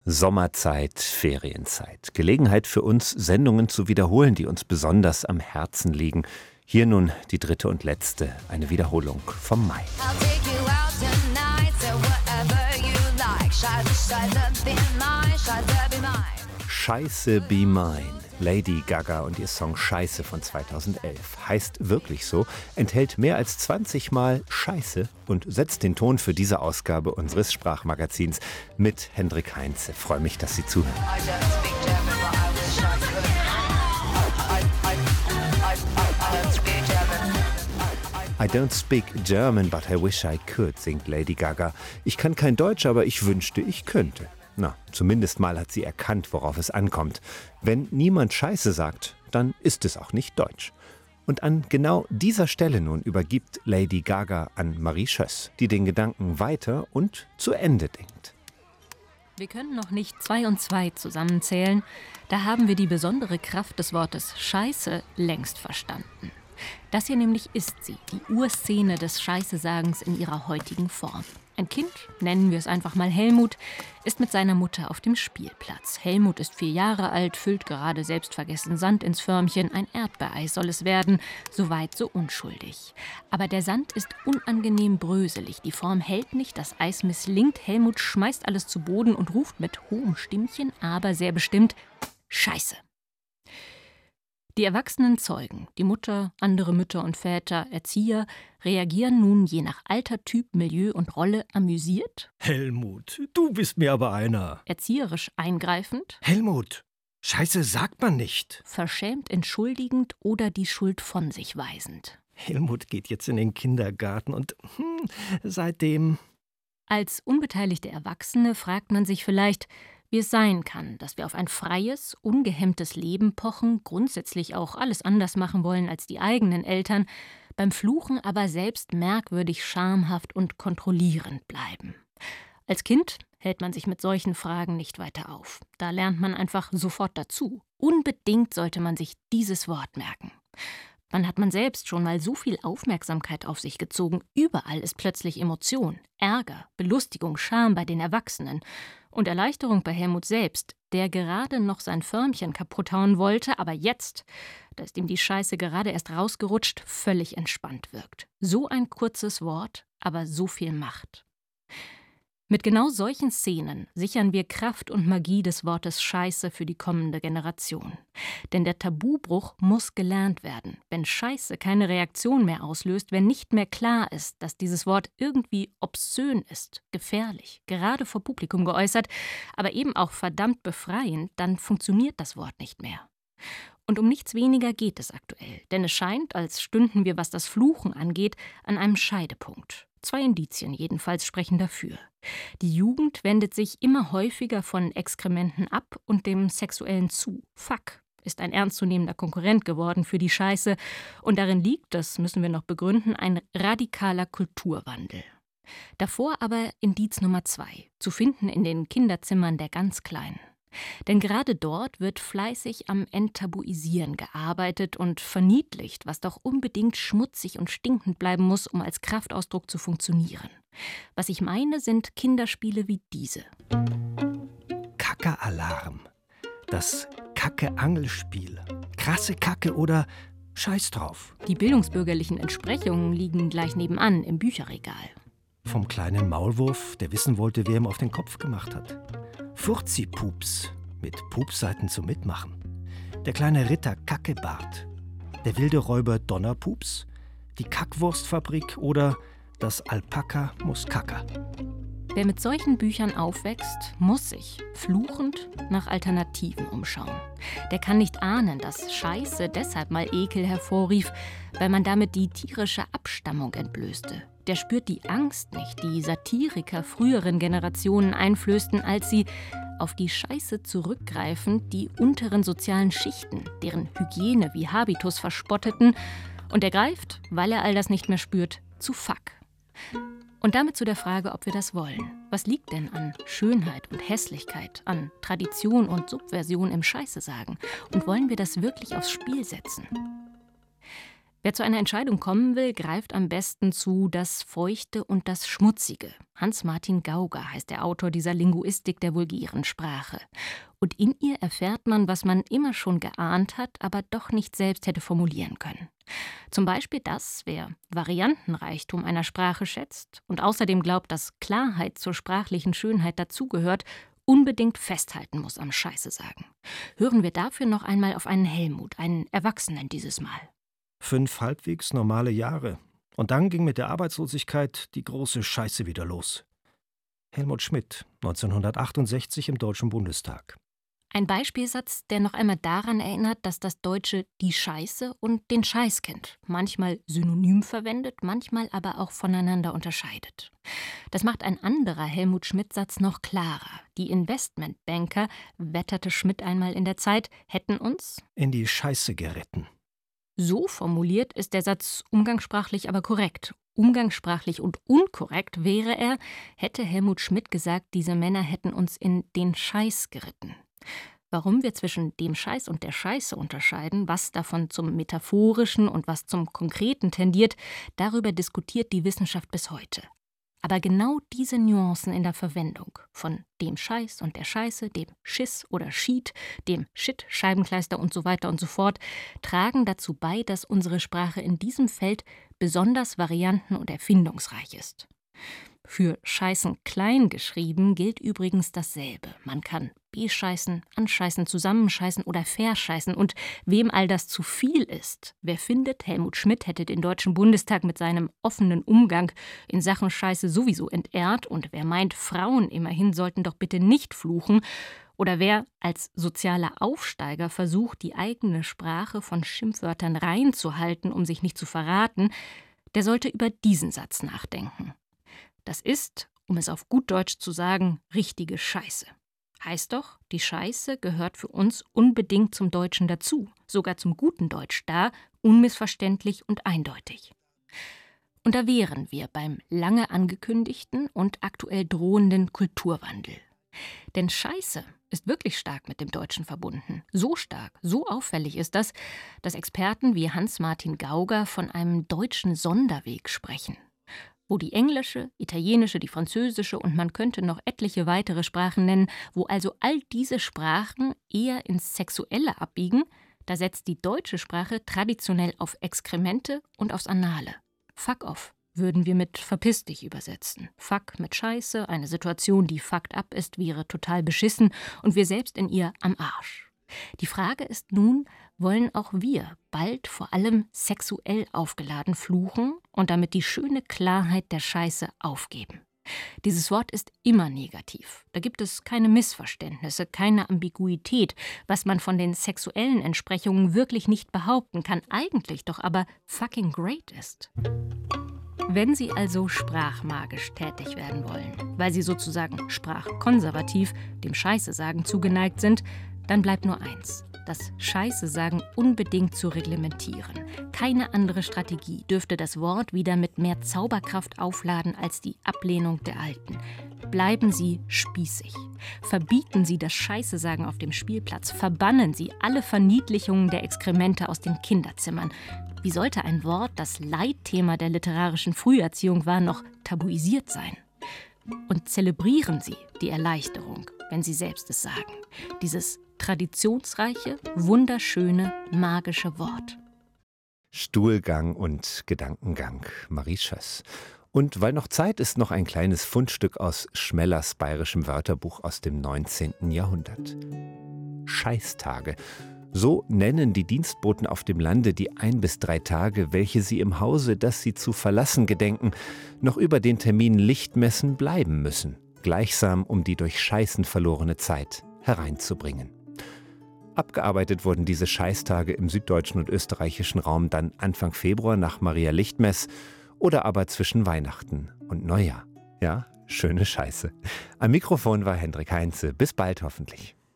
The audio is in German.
Sommerzeit, Ferienzeit. Gelegenheit für uns, Sendungen zu wiederholen, die uns besonders am Herzen liegen. Hier nun die dritte und letzte, eine Wiederholung vom Mai. Scheiße Be Mine. Lady Gaga und ihr Song Scheiße von 2011. Heißt wirklich so, enthält mehr als 20 Mal Scheiße und setzt den Ton für diese Ausgabe unseres Sprachmagazins mit Hendrik Heinze. Freue mich, dass Sie zuhören. I don't speak German, but I wish I could, singt Lady Gaga. Ich kann kein Deutsch, aber ich wünschte, ich könnte. Na, zumindest mal hat sie erkannt, worauf es ankommt. Wenn niemand Scheiße sagt, dann ist es auch nicht Deutsch. Und an genau dieser Stelle nun übergibt Lady Gaga an Marie Schöss, die den Gedanken weiter und zu Ende denkt. Wir können noch nicht 2 und 2 zusammenzählen. Da haben wir die besondere Kraft des Wortes Scheiße längst verstanden. Das hier nämlich ist sie, die Urszene des Scheiße-Sagens in ihrer heutigen Form. Ein Kind, nennen wir es einfach mal Helmut, ist mit seiner Mutter auf dem Spielplatz. Helmut ist 4 Jahre alt, füllt gerade selbstvergessen Sand ins Förmchen. Ein Erdbeereis soll es werden, soweit so unschuldig. Aber der Sand ist unangenehm bröselig. Die Form hält nicht, das Eis misslingt. Helmut schmeißt alles zu Boden und ruft mit hohem Stimmchen, aber sehr bestimmt: Scheiße! Die erwachsenen Zeugen, die Mutter, andere Mütter und Väter, Erzieher, reagieren nun je nach Alter, Typ, Milieu und Rolle amüsiert. Helmut, du bist mir aber einer. Erzieherisch eingreifend. Helmut, Scheiße sagt man nicht. Verschämt entschuldigend oder die Schuld von sich weisend. Helmut geht jetzt in den Kindergarten und seitdem... Als unbeteiligte Erwachsene fragt man sich vielleicht, wie es sein kann, dass wir auf ein freies, ungehemmtes Leben pochen, grundsätzlich auch alles anders machen wollen als die eigenen Eltern, beim Fluchen aber selbst merkwürdig schamhaft und kontrollierend bleiben. Als Kind hält man sich mit solchen Fragen nicht weiter auf. Da lernt man einfach sofort dazu. Unbedingt sollte man sich dieses Wort merken. Wann hat man selbst schon mal so viel Aufmerksamkeit auf sich gezogen? Überall ist plötzlich Emotion, Ärger, Belustigung, Scham bei den Erwachsenen und Erleichterung bei Helmut selbst, der gerade noch sein Förmchen kaputt hauen wollte, aber jetzt, da ist ihm die Scheiße gerade erst rausgerutscht, völlig entspannt wirkt. So ein kurzes Wort, aber so viel Macht. Mit genau solchen Szenen sichern wir Kraft und Magie des Wortes Scheiße für die kommende Generation. Denn der Tabubruch muss gelernt werden. Wenn Scheiße keine Reaktion mehr auslöst, wenn nicht mehr klar ist, dass dieses Wort irgendwie obszön ist, gefährlich, gerade vor Publikum geäußert, aber eben auch verdammt befreiend, dann funktioniert das Wort nicht mehr. Und um nichts weniger geht es aktuell. Denn es scheint, als stünden wir, was das Fluchen angeht, an einem Scheidepunkt. 2 Indizien jedenfalls sprechen dafür. Die Jugend wendet sich immer häufiger von Exkrementen ab und dem Sexuellen zu. Fuck ist ein ernstzunehmender Konkurrent geworden für die Scheiße. Und darin liegt, das müssen wir noch begründen, ein radikaler Kulturwandel. Davor aber Indiz Nummer 2, zu finden in den Kinderzimmern der ganz Kleinen. Denn gerade dort wird fleißig am Enttabuisieren gearbeitet und verniedlicht, was doch unbedingt schmutzig und stinkend bleiben muss, um als Kraftausdruck zu funktionieren. Was ich meine, sind Kinderspiele wie diese. Kacke-Alarm. Das Kacke-Angelspiel. Krasse Kacke oder Scheiß drauf. Die bildungsbürgerlichen Entsprechungen liegen gleich nebenan im Bücherregal. Vom kleinen Maulwurf, der wissen wollte, wer ihm auf den Kopf gemacht hat. Furzi-Pups mit Pupsseiten zum Mitmachen. Der kleine Ritter Kackebart. Der wilde Räuber Donnerpups. Die Kackwurstfabrik oder das Alpaka Muskaka. Wer mit solchen Büchern aufwächst, muss sich, fluchend, nach Alternativen umschauen. Der kann nicht ahnen, dass Scheiße deshalb mal Ekel hervorrief, weil man damit die tierische Abstammung entblößte. Der spürt die Angst nicht, die Satiriker früheren Generationen einflößten, als sie, auf die Scheiße zurückgreifend, die unteren sozialen Schichten, deren Hygiene wie Habitus verspotteten. Und er greift, weil er all das nicht mehr spürt, zu Fuck. Und damit zu der Frage, ob wir das wollen. Was liegt denn an Schönheit und Hässlichkeit, an Tradition und Subversion im Scheiße sagen? Und wollen wir das wirklich aufs Spiel setzen? Wer zu einer Entscheidung kommen will, greift am besten zu das Feuchte und das Schmutzige. Hans-Martin Gauger heißt der Autor dieser Linguistik der vulgären Sprache. Und in ihr erfährt man, was man immer schon geahnt hat, aber doch nicht selbst hätte formulieren können. Zum Beispiel, dass wer Variantenreichtum einer Sprache schätzt und außerdem glaubt, dass Klarheit zur sprachlichen Schönheit dazugehört, unbedingt festhalten muss am Scheiße sagen. Hören wir dafür noch einmal auf einen Helmut, einen Erwachsenen dieses Mal. 5 halbwegs normale Jahre. Und dann ging mit der Arbeitslosigkeit die große Scheiße wieder los. Helmut Schmidt, 1968 im Deutschen Bundestag. Ein Beispielsatz, der noch einmal daran erinnert, dass das Deutsche die Scheiße und den Scheiß kennt. Manchmal synonym verwendet, manchmal aber auch voneinander unterscheidet. Das macht ein anderer Helmut-Schmidt-Satz noch klarer. Die Investmentbanker, wetterte Schmidt einmal in der Zeit, hätten uns in die Scheiße geritten. So formuliert ist der Satz umgangssprachlich aber korrekt. Umgangssprachlich und unkorrekt wäre er, hätte Helmut Schmidt gesagt, diese Männer hätten uns in den Scheiß geritten. Warum wir zwischen dem Scheiß und der Scheiße unterscheiden, was davon zum Metaphorischen und was zum Konkreten tendiert, darüber diskutiert die Wissenschaft bis heute. Aber genau diese Nuancen in der Verwendung von dem Scheiß und der Scheiße, dem Schiss oder Schied, dem Shit, Scheibenkleister und so weiter und so fort, tragen dazu bei, dass unsere Sprache in diesem Feld besonders varianten- und erfindungsreich ist. Für Scheißen klein geschrieben gilt übrigens dasselbe. Man kann bescheißen, anscheißen, zusammenscheißen oder verscheißen. Und wem all das zu viel ist, wer findet, Helmut Schmidt hätte den Deutschen Bundestag mit seinem offenen Umgang in Sachen Scheiße sowieso entehrt, und wer meint, Frauen immerhin sollten doch bitte nicht fluchen, oder wer als sozialer Aufsteiger versucht, die eigene Sprache von Schimpfwörtern reinzuhalten, um sich nicht zu verraten, der sollte über diesen Satz nachdenken. Das ist, um es auf gut Deutsch zu sagen, richtige Scheiße. Heißt doch, die Scheiße gehört für uns unbedingt zum Deutschen dazu, sogar zum guten Deutsch da, unmissverständlich und eindeutig. Und da wären wir beim lange angekündigten und aktuell drohenden Kulturwandel. Denn Scheiße ist wirklich stark mit dem Deutschen verbunden. So stark, so auffällig ist das, dass Experten wie Hans-Martin Gauger von einem deutschen Sonderweg sprechen, wo die englische, italienische, die französische und man könnte noch etliche weitere Sprachen nennen, wo also all diese Sprachen eher ins Sexuelle abbiegen, da setzt die deutsche Sprache traditionell auf Exkremente und aufs Anale. Fuck off würden wir mit verpiss dich übersetzen. Fuck mit Scheiße, eine Situation, die fucked up ist, wäre total beschissen und wir selbst in ihr am Arsch. Die Frage ist nun, wollen auch wir bald vor allem sexuell aufgeladen fluchen und damit die schöne Klarheit der Scheiße aufgeben? Dieses Wort ist immer negativ. Da gibt es keine Missverständnisse, keine Ambiguität, was man von den sexuellen Entsprechungen wirklich nicht behaupten kann, eigentlich doch aber fucking great ist. Wenn Sie also sprachmagisch tätig werden wollen, weil Sie sozusagen sprachkonservativ, dem Scheiße-Sagen zugeneigt sind, dann bleibt nur eins: das Scheiße-Sagen unbedingt zu reglementieren. Keine andere Strategie dürfte das Wort wieder mit mehr Zauberkraft aufladen als die Ablehnung der Alten. Bleiben Sie spießig. Verbieten Sie das Scheiße-Sagen auf dem Spielplatz. Verbannen Sie alle Verniedlichungen der Exkremente aus den Kinderzimmern. Wie sollte ein Wort, das Leitthema der literarischen Früherziehung war, noch tabuisiert sein? Und zelebrieren Sie die Erleichterung, wenn Sie selbst es sagen. Dieses traditionsreiche, wunderschöne, magische Wort. Stuhlgang und Gedankengang, Marie Schöss. Und weil noch Zeit ist, noch ein kleines Fundstück aus Schmellers bayerischem Wörterbuch aus dem 19. Jahrhundert. Scheißtage. So nennen die Dienstboten auf dem Lande die 1 bis 3 Tage, welche sie im Hause, das sie zu verlassen gedenken, noch über den Termin Lichtmessen bleiben müssen, gleichsam um die durch Scheißen verlorene Zeit hereinzubringen. Abgearbeitet wurden diese Scheißtage im süddeutschen und österreichischen Raum dann Anfang Februar nach Maria Lichtmess oder aber zwischen Weihnachten und Neujahr. Ja, schöne Scheiße. Am Mikrofon war Hendrik Heinze. Bis bald hoffentlich.